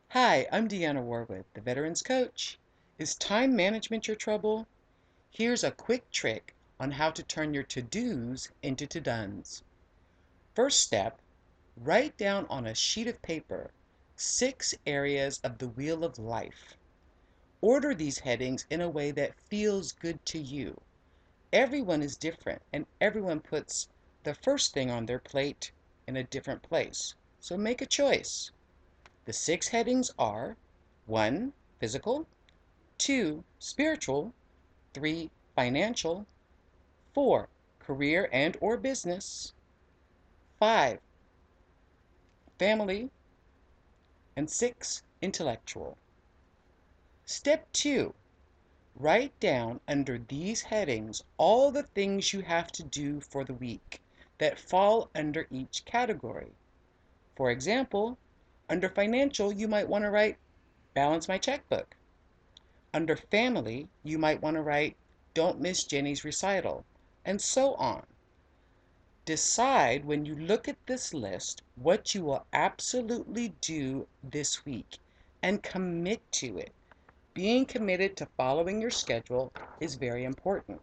Hi, I'm Deanna Warwood, the Veterans Coach. Is time management your trouble? Here's a quick trick on how to turn your to-dos into to-dones. First step, write down on a sheet of paper 6 areas of the wheel of life. Order these headings in a way that feels good to you. Everyone is different and everyone puts the first thing on their plate in a different place. So make a choice. The 6 headings are 1. Physical, 2. Spiritual, 3. Financial, 4. Career and or business, 5. Family, and 6. Intellectual. Step 2. Write down under these headings all the things you have to do for the week that fall under each category. For example, under financial, you might want to write balance my checkbook. Under family, you might want to write don't miss Jenny's recital, and so on. Decide when you look at this list what you will absolutely do this week and commit to it. Being committed to following your schedule is very important.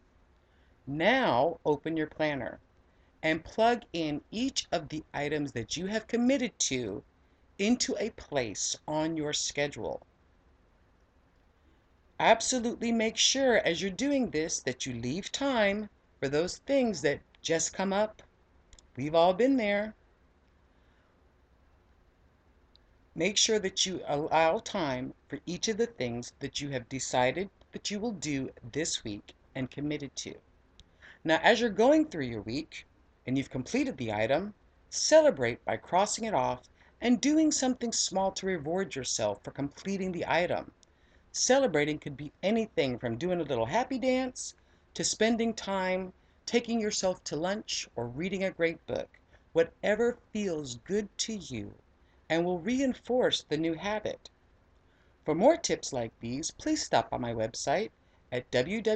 Now open your planner and plug in each of the items that you have committed to into a place on your schedule. Absolutely make sure as you're doing this that you leave time for those things that just come up. We've all been there. Make sure that you allow time for each of the things that you have decided that you will do this week and committed to. Now, as you're going through your week and you've completed the item, celebrate by crossing it off and doing something small to reward yourself for completing the item. Celebrating could be anything from doing a little happy dance to spending time taking yourself to lunch or reading a great book. Whatever feels good to you and will reinforce the new habit. For more tips like these, please stop by my website at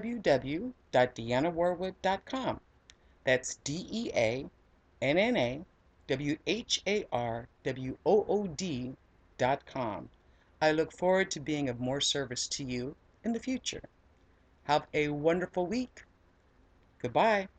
www.deannawarwood.com. That's DeannaWarwood.com. I look forward to being of more service to you in the future. Have a wonderful week. Goodbye.